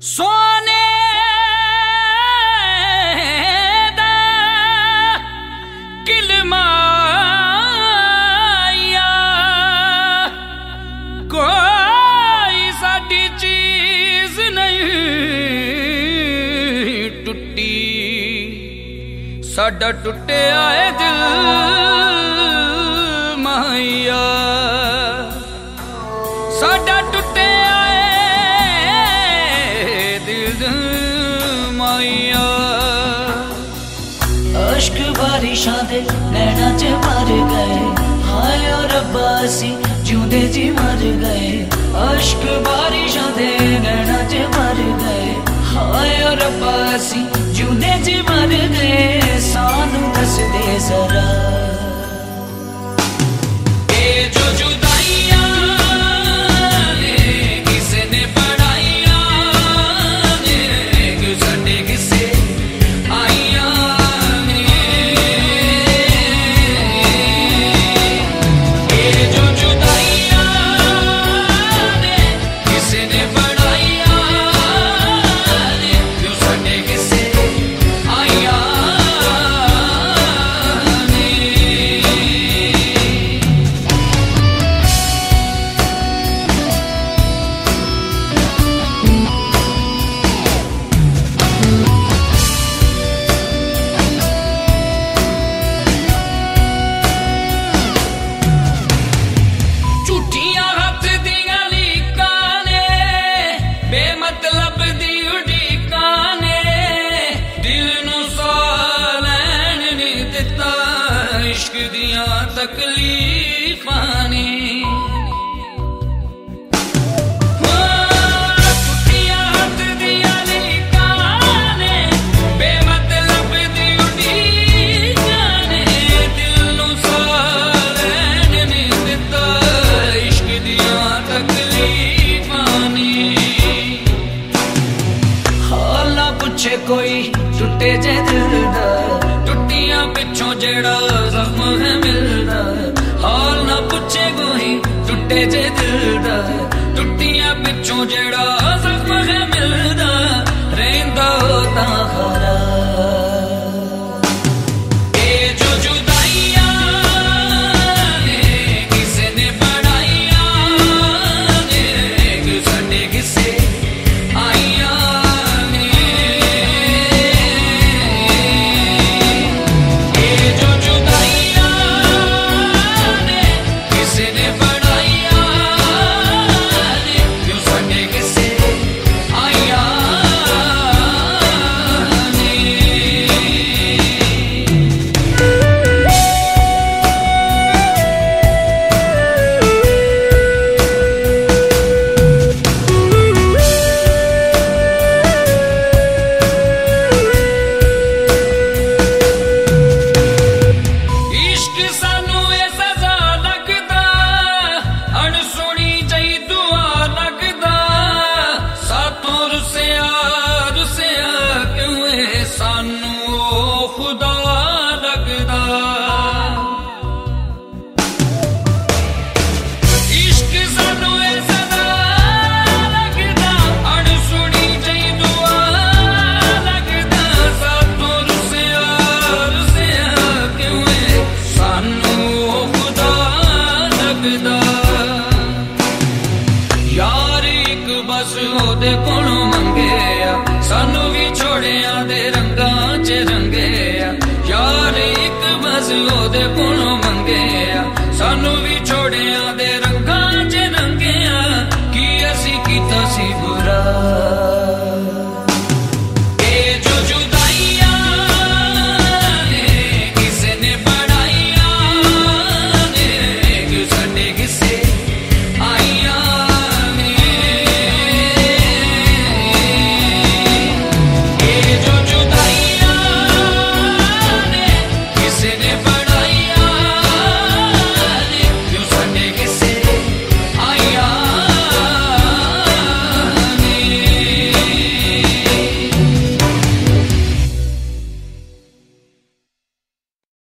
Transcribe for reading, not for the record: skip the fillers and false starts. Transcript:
सोने दा किलमाया कोई साडी चीज नहीं टुटी साडा टुटिया है दिल माया साडा टुटिया अश्क बारिशां दे नैना च मर गए हाय ओ रब्बा असी जिउंदे जी मर गए अश्क बारिशां दे नैना च मर गए हाय ओ रब्बा असी जिउंदे जी मर गए सानू दस दे जरा इश्क दिया तकलीफां ने टुटियां हथ दियां लीकां ने बेमतलब दी उड़ीकां ने दिल नूं साह लैण नहीं दिता इश्क दिया तकलीफां ने हाल ना पुछे कोई टुटे जे दिल दा टुटियां पिछों जेड़ा जख्म है मिलदा हाल ना पुछे कोई टुटे जे दिल दा टुटियां पिछों जेड़ा जख्म है मिलदा रहिंदा होता खरा यार एक बस ओदे कोलों मंगे सानू भी छोड़िया दे रंगां च रंगे यार एक बस ओदे कोलों